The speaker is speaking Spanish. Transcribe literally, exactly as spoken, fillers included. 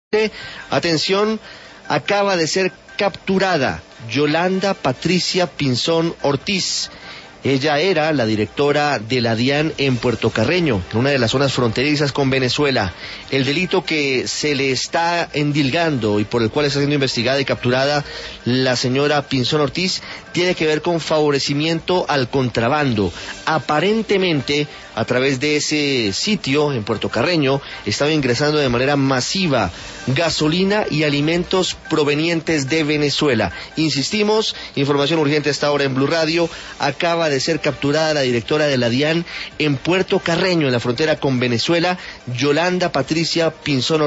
Atención, acaba de ser capturada Yolanda Patricia Pinzón Ortiz. Ella era la directora de la DIAN en Puerto Carreño, en una de las zonas fronterizas con Venezuela. El delito que se le está endilgando y por el cual está siendo investigada y capturada la señora Pinzón Ortiz tiene que ver con favorecimiento al contrabando. Aparentemente, a través de ese sitio en Puerto Carreño, estaba ingresando de manera masiva gasolina y alimentos provenientes de Venezuela. Insistimos, información urgente a esta hora en Blue Radio. Acaba de ser capturada la directora de la DIAN en Puerto Carreño, en la frontera con Venezuela, Yolanda Patricia Pinzón Ortiz.